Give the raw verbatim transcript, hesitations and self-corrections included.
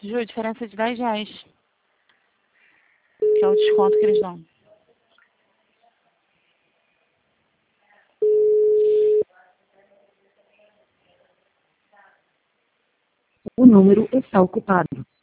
Ju, diferença de dez reais. Que é o desconto que eles dão. O número está ocupado.